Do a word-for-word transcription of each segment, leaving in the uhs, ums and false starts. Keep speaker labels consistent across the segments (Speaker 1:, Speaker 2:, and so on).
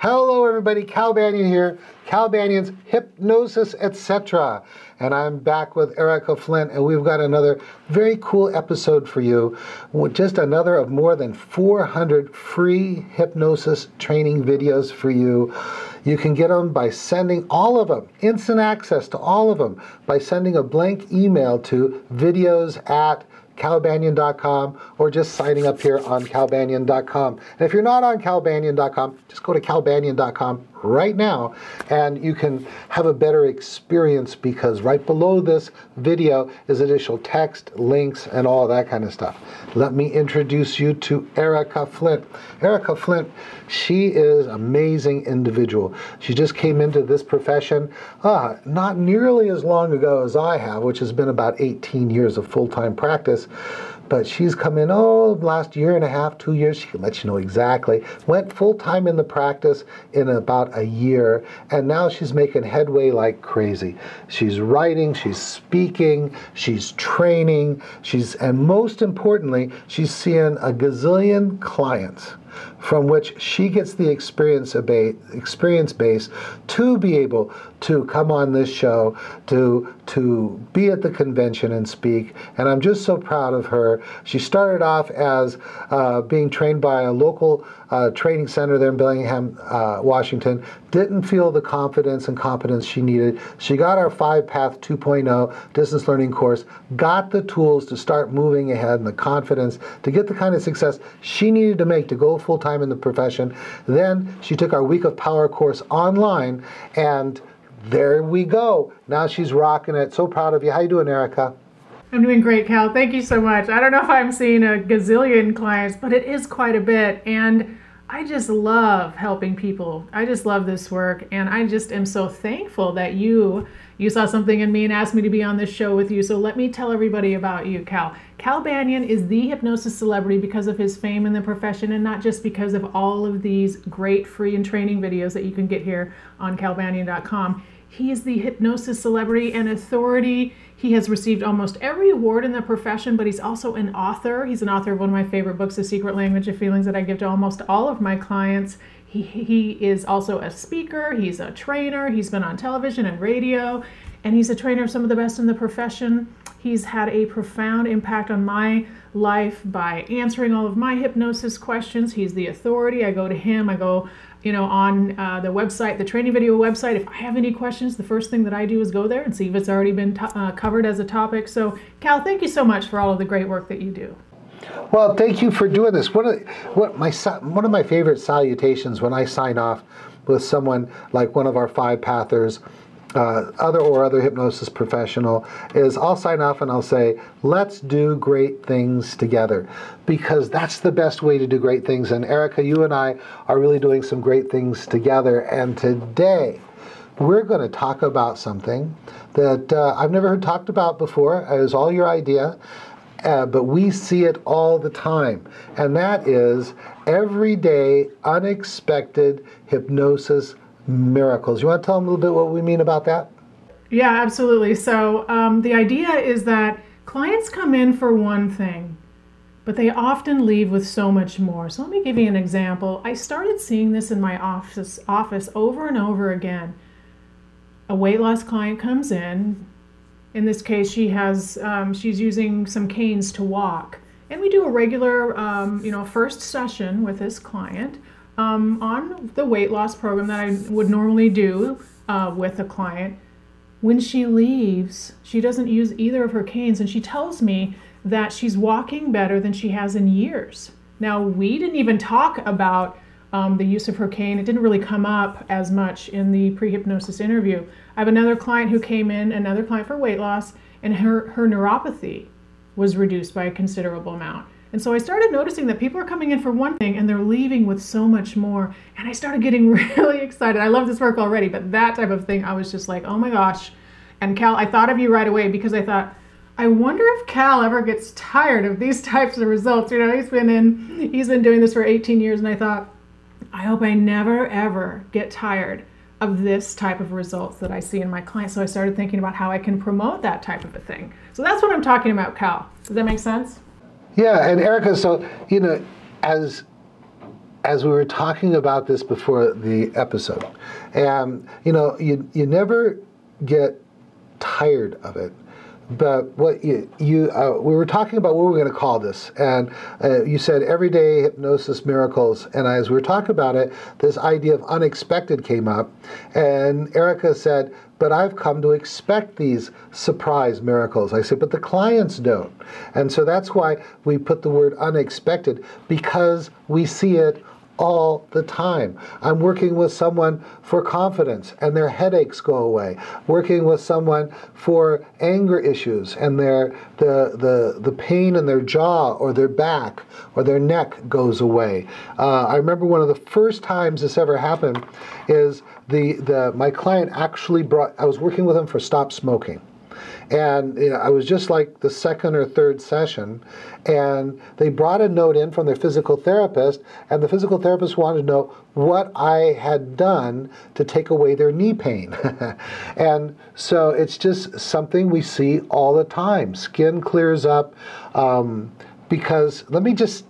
Speaker 1: Hello everybody, Cal Banyan here, Cal Banyan's Hypnosis, et cetera. And I'm back with Erica Flint, and we've got another very cool episode for you. Just another of more than four hundred free hypnosis training videos for you. You can get them by sending all of them, instant access to all of them, by sending a blank email to videos at cal banyan dot com or just signing up here on cal banyan dot com. And if you're not on cal banyan dot com, just go to cal banyan dot com right now and you can have a better experience, because right below this video is additional text, links, and all that kind of stuff. Let me introduce you to Erica Flint. Erica Flint, she is an amazing individual. She just came into this profession uh, not nearly as long ago as I have, which has been about eighteen years of full-time practice. But she's come in, oh, last year and a half, two years, she can let you know exactly. Went full-time in the practice in about a year, and now she's making headway like crazy. She's writing, she's speaking, she's training, she's, and most importantly, she's seeing a gazillion clients from which she gets the experience base, experience base to be able to come on this show, to, to be at the convention and speak. And I'm just so proud of her. She started off as uh, being trained by a local uh, training center there in Bellingham, uh, Washington. Didn't feel the confidence and competence she needed. She got our Five Path two point oh distance learning course, got the tools to start moving ahead and the confidence to get the kind of success she needed to make to go full-time in the profession. Then she took our Week of Power course online, and there we go. Now she's rocking it. So proud of you. How you doing, Erica?
Speaker 2: I'm doing great, Cal. Thank you so much. I don't know if I'm seeing a gazillion clients, but it is quite a bit. And I just love helping people. I just love this work. And I just am so thankful that you you saw something in me and asked me to be on this show with you. So let me tell everybody about you, Cal. Cal Banyan is the hypnosis celebrity because of his fame in the profession, and not just because of all of these great free and training videos that you can get here on cal banyan dot com. He is the hypnosis celebrity and authority. He has received almost every award in the profession, but he's also an author. He's an author of one of my favorite books, The Secret Language of Feelings, that I give to almost all of my clients. He, he is also a speaker. He's a trainer. He's been on television and radio, and he's a trainer of some of the best in the profession. He's had a profound impact on my life by answering all of my hypnosis questions. He's the authority. I go to him. I go you know, on uh, the website, the training video website. If I have any questions, the first thing that I do is go there and see if it's already been uh, covered as a topic. So, Cal, thank you so much for all of the great work that you do.
Speaker 1: Well, thank you for doing this. One of, what my, one of my favorite salutations when I sign off with someone like one of our five pathers, Uh, other or other hypnosis professional, is I'll sign off and I'll say, let's do great things together, because that's the best way to do great things. And Erica, you and I are really doing some great things together. And today we're going to talk about something that uh, I've never heard talked about before. It was all your idea, uh, but we see it all the time. And that is everyday, unexpected hypnosis miracles. You want to tell them a little bit what we mean about that?
Speaker 2: Yeah, absolutely. So um, the idea is that clients come in for one thing, but they often leave with so much more. So let me give you an example. I started seeing this in my office, office over and over again. A weight loss client comes in. In this case, she has um, she's using some canes to walk, and we do a regular, um, you know, first session with this client. Um, on the weight loss program that I would normally do uh, with a client. When she leaves, she doesn't use either of her canes, and she tells me that she's walking better than she has in years. Now, we didn't even talk about um, the use of her cane. It didn't really come up as much in the pre-hypnosis interview. I have another client who came in, another client for weight loss, and her, her neuropathy was reduced by a considerable amount. And so I started noticing that people are coming in for one thing and they're leaving with so much more. And I started getting really excited. I love this work already, but that type of thing, I was just like, oh my gosh. And Cal, I thought of you right away because I thought, I wonder if Cal ever gets tired of these types of results. You know, he's been in, he's been doing this for eighteen years, and I thought, I hope I never, ever get tired of this type of results that I see in my clients. So I started thinking about how I can promote that type of a thing. So that's what I'm talking about, Cal. Does that make sense?
Speaker 1: Yeah, and Erica, so, you know, as as we were talking about this before the episode, and you know, you you never get tired of it. But what you, you uh, we were talking about what we we're going to call this, and uh, you said everyday hypnosis miracles. And as we were talking about it, this idea of unexpected came up, and Erica said, "But I've come to expect these surprise miracles." I said, "But the clients don't," and so that's why we put the word unexpected, because we see it all the time. I'm working with someone for confidence and their headaches go away. Working with someone for anger issues and their the the the pain in their jaw or their back or their neck goes away. Uh, I remember one of the first times this ever happened is the the my client actually brought. I was working with him for stop smoking. And you know, I was just like the second or third session, and they brought a note in from their physical therapist, and the physical therapist wanted to know what I had done to take away their knee pain. And so it's just something we see all the time. Skin clears up, um, because let me just,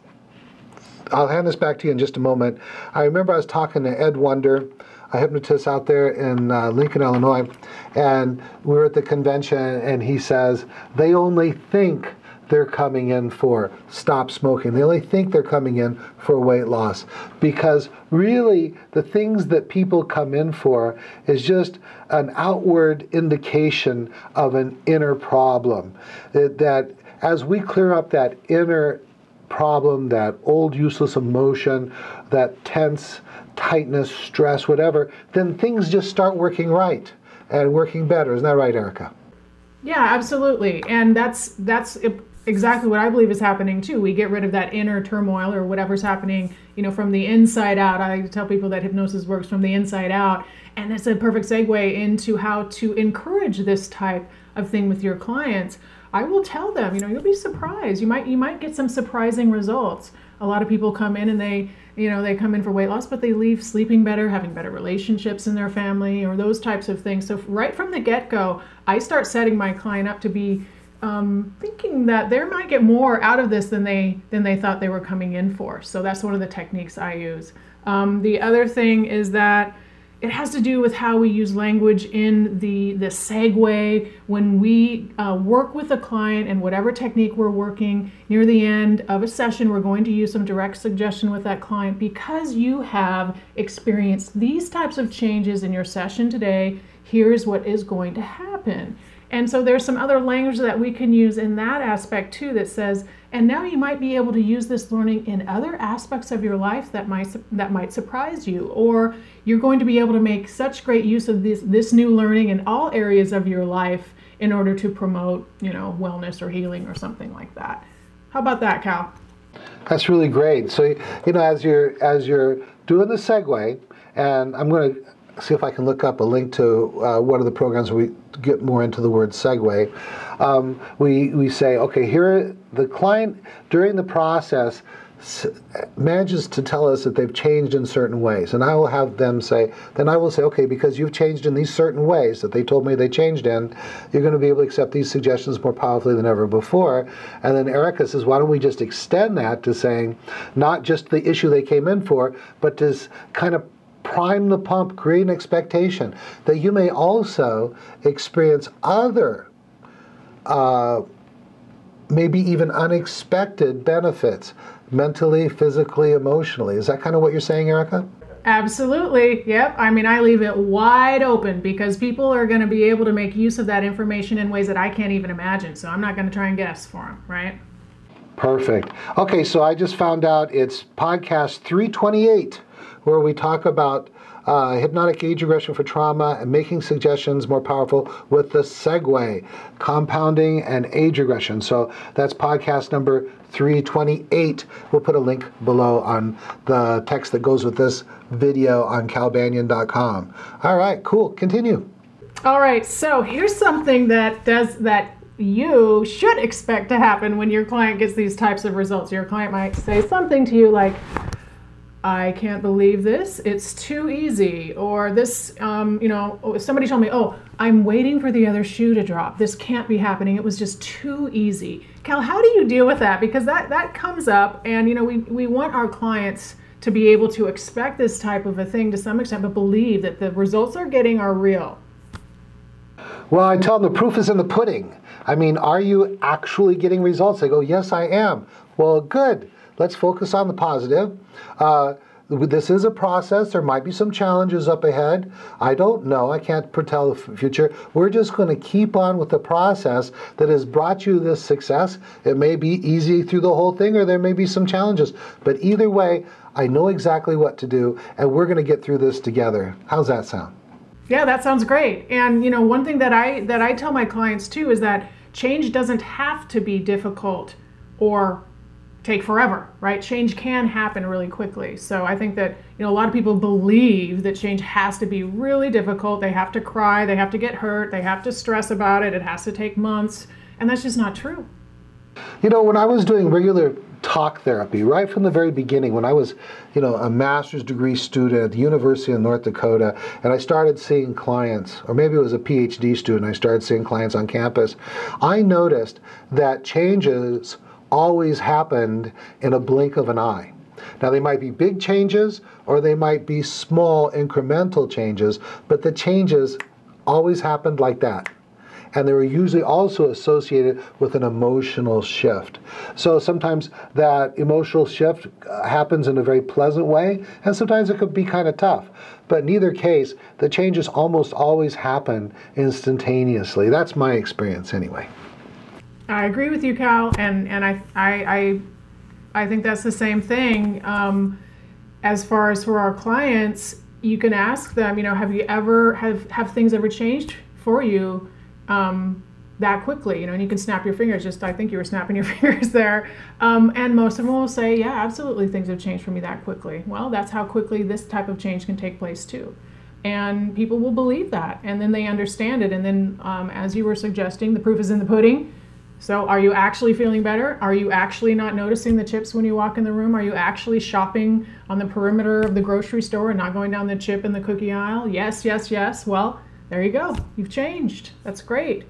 Speaker 1: I'll hand this back to you in just a moment. I remember I was talking to Ed Wonder, a hypnotist out there in uh, Lincoln, Illinois, and we were at the convention, and he says, they only think they're coming in for stop smoking. They only think they're coming in for weight loss, because really the things that people come in for is just an outward indication of an inner problem. That, that as we clear up that inner problem, that old useless emotion, that tense tightness, stress, whatever, then things just start working right and working better. Isn't that right, Erica?
Speaker 2: Yeah, absolutely. And that's that's exactly what I believe is happening too. We get rid of that inner turmoil or whatever's happening, you know, from the inside out. I tell people that hypnosis works from the inside out, and it's a perfect segue into how to encourage this type of thing with your clients. I will tell them, you know, you'll be surprised. You might you might get some surprising results. A lot of people come in and they, you know, they come in for weight loss, but they leave sleeping better, having better relationships in their family, or those types of things. So right from the get-go, I start setting my client up to be um, thinking that they might get more out of this than they than they thought they were coming in for. So that's one of the techniques I use. Um, the other thing is that it has to do with how we use language in the, the segue. When we uh, work with a client and whatever technique we're working, near the end of a session, we're going to use some direct suggestion with that client. Because you have experienced these types of changes in your session today, here's what is going to happen. And so there's some other language that we can use in that aspect too that says, and now you might be able to use this learning in other aspects of your life that might that might surprise you, or you're going to be able to make such great use of this this new learning in all areas of your life in order to promote, you know, wellness or healing or something like that. How about that, Cal?
Speaker 1: That's really great. So, you know, as you're as you're doing the segue, and I'm going to see if I can look up a link to uh, one of the programs where we get more into the word segue. Um, we, we say, okay, here the client during the process s- manages to tell us that they've changed in certain ways. And I will have them say, then I will say, okay, because you've changed in these certain ways that they told me they changed in, you're going to be able to accept these suggestions more powerfully than ever before. And then Erica says, why don't we just extend that to saying not just the issue they came in for, but to kind of prime the pump, create an expectation that you may also experience other, uh, maybe even unexpected benefits, mentally, physically, emotionally. Is that kind of what you're saying, Erica?
Speaker 2: Absolutely. Yep. I mean, I leave it wide open because people are going to be able to make use of that information in ways that I can't even imagine. So I'm not going to try and guess for them, right?
Speaker 1: Perfect. Okay, so I just found out it's podcast three twenty-eight, where we talk about uh, hypnotic age regression for trauma and making suggestions more powerful with the segue, compounding and age regression. So that's podcast number three twenty-eight. We'll put a link below on the text that goes with this video on cal banyan dot com. All right, cool. Continue.
Speaker 2: All right, so here's something that does that you should expect to happen when your client gets these types of results. Your client might say something to you like, I can't believe this, it's too easy. Or this, um, you know, somebody told me, oh, I'm waiting for the other shoe to drop. This can't be happening. It was just too easy. Cal, how do you deal with that? Because that, that comes up, and, you know, we, we want our clients to be able to expect this type of a thing to some extent, but believe that the results they're getting are real.
Speaker 1: Well, I tell them the proof is in the pudding. I mean, are you actually getting results? They go, yes, I am. Well, good. Let's focus on the positive. Uh, this is a process. There might be some challenges up ahead. I don't know. I can't foretell the future. We're just going to keep on with the process that has brought you this success. It may be easy through the whole thing, or there may be some challenges. But either way, I know exactly what to do, and we're going to get through this together. How's that sound?
Speaker 2: Yeah, that sounds great. And you know, one thing that I that I tell my clients too is that change doesn't have to be difficult or take forever, right? Change can happen really quickly. So I think that, you know, a lot of people believe that change has to be really difficult. They have to cry, they have to get hurt, they have to stress about it, it has to take months, and that's just not true.
Speaker 1: You know, when I was doing regular talk therapy, right from the very beginning, when I was, you know, a master's degree student at the University of North Dakota, and I started seeing clients, or maybe it was a PhD student, I started seeing clients on campus, I noticed that changes always happened in a blink of an eye. Now, they might be big changes, or they might be small incremental changes, but the changes always happened like that. And they were usually also associated with an emotional shift. So sometimes that emotional shift happens in a very pleasant way, and sometimes it could be kind of tough. But in either case, the changes almost always happen instantaneously. That's my experience anyway.
Speaker 2: I agree with you, Cal, and, and I, I, I, I think that's the same thing. Um, as far as for our clients, you can ask them, you know, have you ever, have, have things ever changed for you um, that quickly? You know, and you can snap your fingers, just, I think you were snapping your fingers there. Um, and most of them will say, yeah, absolutely, things have changed for me that quickly. Well, that's how quickly this type of change can take place too. And people will believe that, and then they understand it. And then, um, as you were suggesting, the proof is in the pudding. So are you actually feeling better? Are you actually not noticing the chips when you walk in the room? Are you actually shopping on the perimeter of the grocery store and not going down the chip and the cookie aisle? Yes, yes, yes. Well, there you go. You've changed. That's great.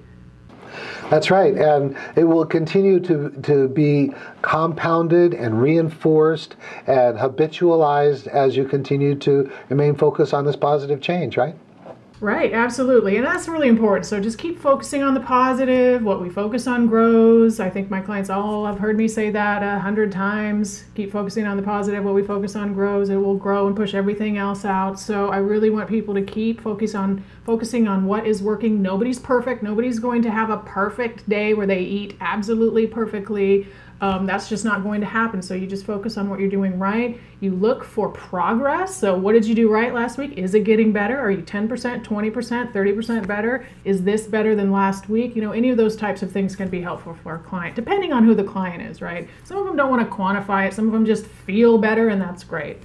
Speaker 1: That's right. And it will continue to, to be compounded and reinforced and habitualized as you continue to remain focused on this positive change, right?
Speaker 2: Right, absolutely. And that's really important. So just keep focusing on the positive. What we focus on grows. I think my clients all have heard me say that a hundred times. Keep focusing on the positive. What we focus on grows. It will grow and push everything else out. So I really want people to keep focus on focusing on what is working. Nobody's perfect. Nobody's going to have a perfect day where they eat absolutely perfectly. Um, that's just not going to happen. So you just focus on what you're doing right. You look for progress. So what did you do right last week? Is it getting better? Are you ten percent, twenty percent, thirty percent better? Is this better than last week? You know, any of those types of things can be helpful for a client, depending on who the client is, right? Some of them don't want to quantify it. Some of them just feel better, and that's great.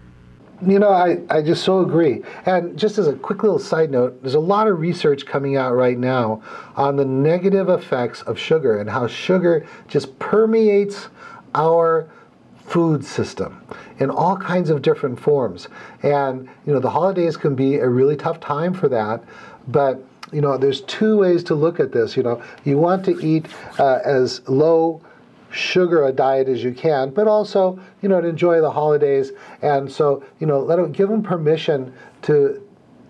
Speaker 1: You know, I, I just so agree. And just as a quick little side note, there's a lot of research coming out right now on the negative effects of sugar and how sugar just permeates our food system in all kinds of different forms. And, you know, the holidays can be a really tough time for that. But, you know, there's two ways to look at this. You know, you want to eat uh, as low sugar a diet as you can, but also, you know, to enjoy the holidays. And so, you know, let them, give them permission to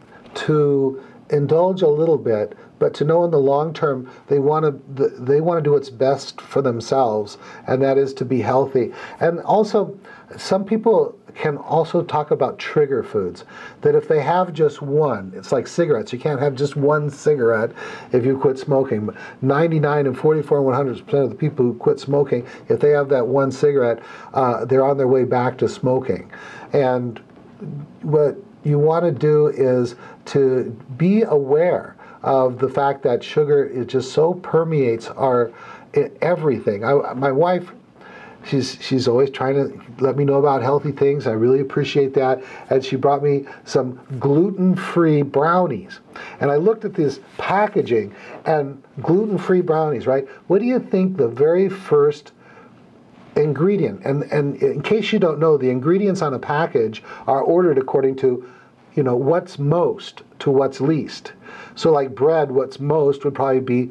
Speaker 1: to indulge a little bit, but to know in the long term they want to they want to do what's best for themselves, and that is to be healthy. And also, some people can also talk about trigger foods, that if they have just one, it's like cigarettes. You can't have just one cigarette if you quit smoking. ninety-nine and forty-four and one hundred percent of the people who quit smoking, if they have that one cigarette, uh, they're on their way back to smoking. And what you want to do is to be aware of the fact that sugar is just so permeates our everything. I, my wife, She's she's always trying to let me know about healthy things. I really appreciate that. And she brought me some gluten-free brownies. And I looked at this packaging, and gluten-free brownies, right? What do you think the very first ingredient? And and in case you don't know, the ingredients on a package are ordered according to, you know, what's most to what's least. So like bread, what's most would probably be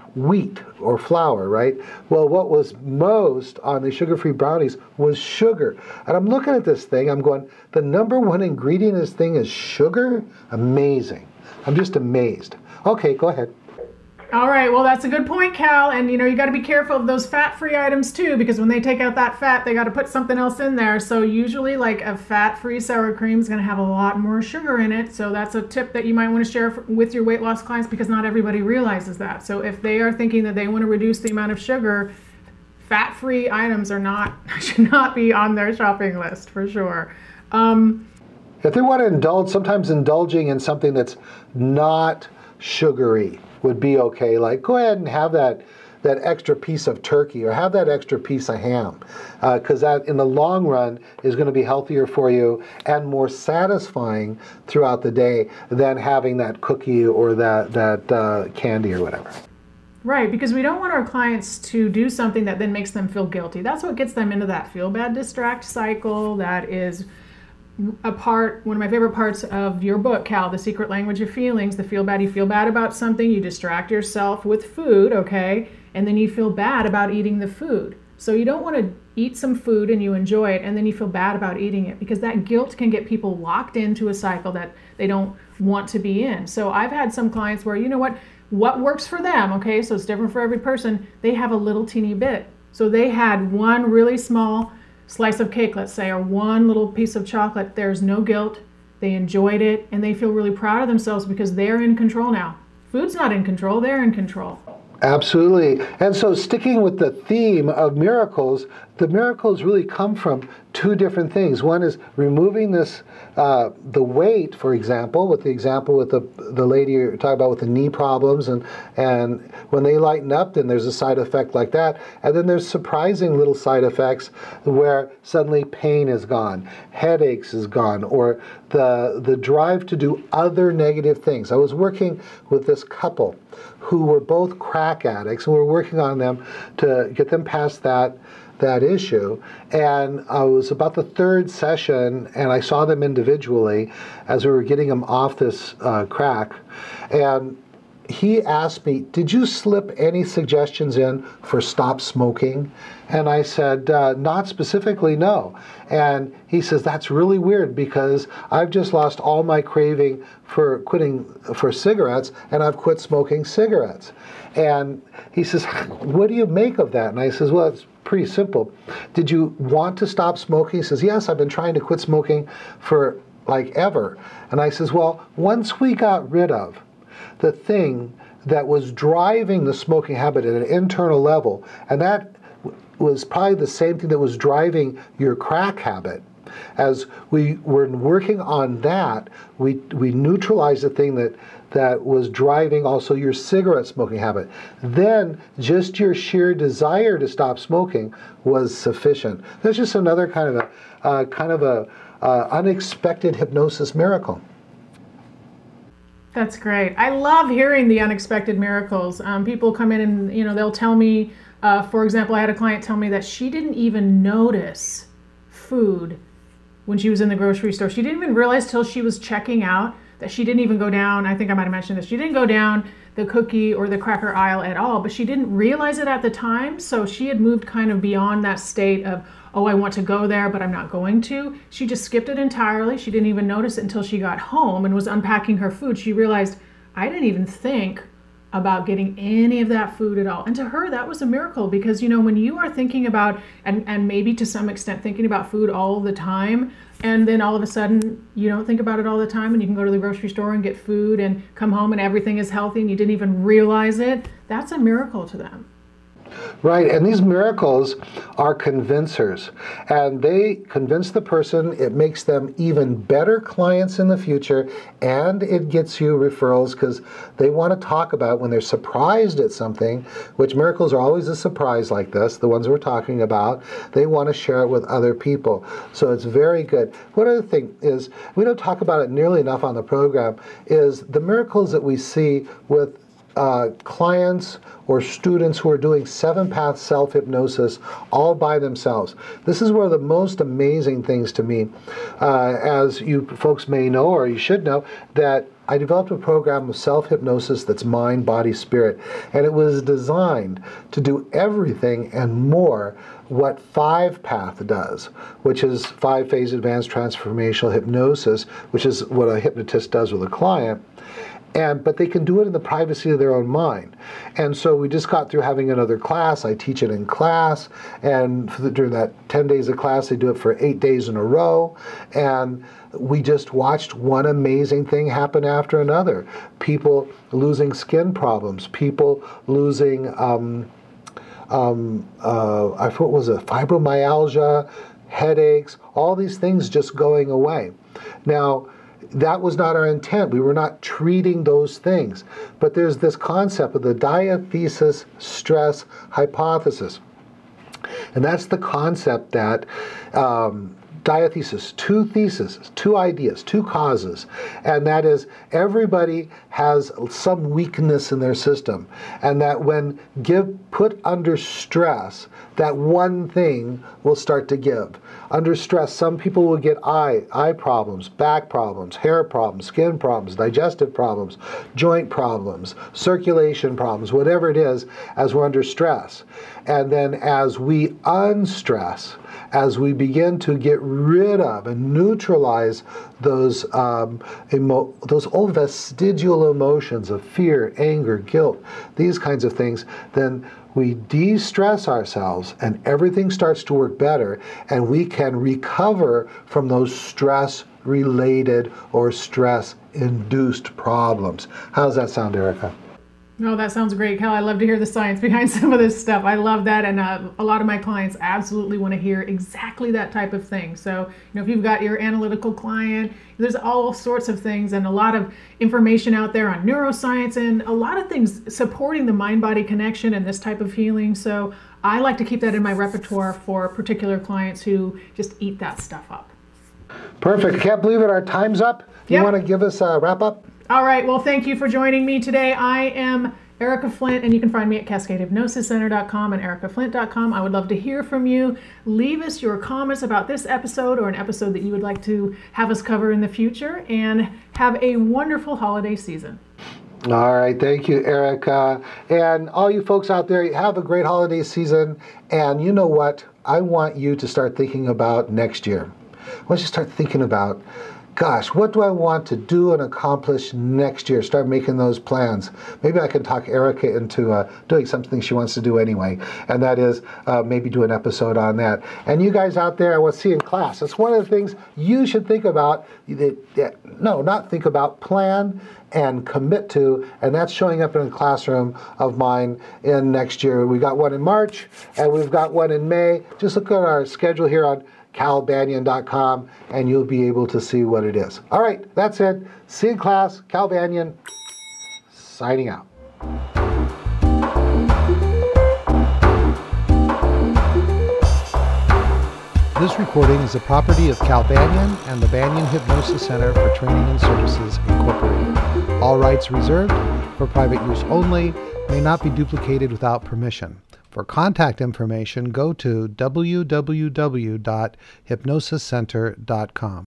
Speaker 1: wheat or flour, right? Well, what was most on the sugar-free brownies was sugar. And I'm looking at this thing, I'm going, the number one ingredient in this thing is sugar? Amazing. I'm just amazed. Okay, go ahead.
Speaker 2: All right, well, that's a good point, Cal. And, you know, you got to be careful of those fat-free items, too, because when they take out that fat, they got to put something else in there. So usually, like, a fat-free sour cream is going to have a lot more sugar in it. So that's a tip that you might want to share with your weight loss clients, because not everybody realizes that. So if they are thinking that they want to reduce the amount of sugar, fat-free items are not should not be on their shopping list, for sure. Um,
Speaker 1: if they want to indulge, sometimes indulging in something that's not sugary would be okay. Like, go ahead and have that that extra piece of turkey or have that extra piece of ham, because uh, that in the long run is going to be healthier for you and more satisfying throughout the day than having that cookie or that, that uh, candy or whatever.
Speaker 2: Right, because we don't want our clients to do something that then makes them feel guilty. That's what gets them into that feel bad distract cycle. That is a part, one of my favorite parts of your book, Cal, The Secret Language of Feelings. The feel bad, you feel bad about something, you distract yourself with food, okay, and then you feel bad about eating the food. So you don't want to eat some food and you enjoy it and then you feel bad about eating it, because that guilt can get people locked into a cycle that they don't want to be in. So I've had some clients where, you know what, what works for them, okay, so it's different for every person, they have a little teeny bit. So they had one really small slice of cake, let's say, or one little piece of chocolate. There's no guilt. They enjoyed it, and they feel really proud of themselves because they're in control now. Food's not in control, they're in control.
Speaker 1: Absolutely. And so sticking with the theme of miracles, the miracles really come from two different things. One is removing this, uh, the weight, for example, with the example with the the lady you're talking about with the knee problems, and, and when they lighten up, then there's a side effect like that. And then there's surprising little side effects where suddenly pain is gone, headaches is gone, or the, the drive to do other negative things. I was working with this couple who were both crack addicts, and we were working on them to get them past that that issue. And I was about the third session, and I saw them individually as we were getting them off this uh, crack. And he asked me, did you slip any suggestions in for stop smoking? And I said, uh, not specifically, no. And he says, that's really weird, because I've just lost all my craving for quitting for cigarettes, and I've quit smoking cigarettes. And he says, what do you make of that? And I says, well, it's pretty simple. Did you want to stop smoking? He says, yes, I've been trying to quit smoking for like ever. And I says, well, once we got rid of the thing that was driving the smoking habit at an internal level, and that was probably the same thing that was driving your crack habit. As we were working on that, we we neutralized the thing that that was driving also your cigarette smoking habit. Then just your sheer desire to stop smoking was sufficient. That's just another kind of a uh, kind of a uh, unexpected hypnosis miracle.
Speaker 2: That's great. I love hearing the unexpected miracles. Um, people come in and, you know, they'll tell me, uh, for example, I had a client tell me that she didn't even notice food when she was in the grocery store. She didn't even realize till she was checking out that she didn't even go down, I think I might have mentioned this, she didn't go down the cookie or the cracker aisle at all, but she didn't realize it at the time. So she had moved kind of beyond that state of, oh, I want to go there, but I'm not going to. She just skipped it entirely. She didn't even notice it until she got home and was unpacking her food. She realized, I didn't even think about getting any of that food at all. And to her, that was a miracle, because, you know, when you are thinking about, and, and maybe to some extent thinking about food all the time, and then all of a sudden you don't think about it all the time, and you can go to the grocery store and get food and come home and everything is healthy and you didn't even realize it, that's a miracle to them.
Speaker 1: Right, and these miracles are convincers, and they convince the person. It makes them even better clients in the future, and it gets you referrals because they want to talk about when they're surprised at something, which miracles are always a surprise like this, the ones we're talking about. They want to share it with other people, so it's very good. One other thing is, we don't talk about it nearly enough on the program, is the miracles that we see with Uh, clients or students who are doing seven-path self-hypnosis all by themselves. This is one of the most amazing things to me. Uh, as you folks may know, or you should know, that I developed a program of self-hypnosis that's mind, body, spirit, and it was designed to do everything and more what Five Path does, which is five-phase advanced transformational hypnosis, which is what a hypnotist does with a client. And, but they can do it in the privacy of their own mind. And so we just got through having another class. I teach it in class. And for the, during that ten days of class, they do it for eight days in a row. And we just watched one amazing thing happen after another. People losing skin problems, people losing, um, um, uh, I forgot what was it, fibromyalgia, headaches, all these things just going away. Now, that was not our intent. We were not treating those things. But there's this concept of the diathesis stress hypothesis. And that's the concept that um, diathesis, two theses, two ideas, two causes, and that is everybody has some weakness in their system, and that when give put under stress, that one thing will start to give. Under stress, some people will get eye, eye problems, back problems, hair problems, skin problems, digestive problems, joint problems, circulation problems, whatever it is, as we're under stress. And then as we unstress, as we begin to get rid of and neutralize those um, emo- those old vestigial emotions of fear, anger, guilt, these kinds of things, then we de-stress ourselves and everything starts to work better, and we can recover from those stress-related or stress-induced problems. How does that sound, Erica?
Speaker 2: No, that sounds great, Cal. I love to hear the science behind some of this stuff. I love that, and uh, a lot of my clients absolutely want to hear exactly that type of thing. So, you know, if you've got your analytical client, there's all sorts of things and a lot of information out there on neuroscience and a lot of things supporting the mind-body connection and this type of healing. So I like to keep that in my repertoire for particular clients who just eat that stuff up.
Speaker 1: Perfect. I can't believe it. Our time's up. You
Speaker 2: Yep.
Speaker 1: want to give us a wrap-up?
Speaker 2: All right, well, thank you for joining me today. I am Erica Flint, and you can find me at cascade hypnosis center dot com and erica flint dot com. I would love to hear from you. Leave us your comments about this episode or an episode that you would like to have us cover in the future, and have a wonderful holiday season.
Speaker 1: All right, thank you, Erica. And all you folks out there, have a great holiday season. And you know what? I want you to start thinking about next year. I want you to start thinking about, gosh, what do I want to do and accomplish next year? Start making those plans. Maybe I can talk Erica into uh, doing something she wants to do anyway, and that is uh, maybe do an episode on that. And you guys out there, I want to see you in class. It's one of the things you should think about. No, not think about, plan and commit to, and that's showing up in a classroom of mine in next year. We got one in March, and we've got one in May. Just look at our schedule here on cal banyan dot com, and you'll be able to see what it is. All right, that's it. See you in class. Cal Banyan, signing out.
Speaker 3: This recording is the property of Cal Banyan and the Banyan Hypnosis Center for Training and Services, Incorporated. All rights reserved, for private use only, may not be duplicated without permission. For contact information, go to w w w dot hypnosis center dot com.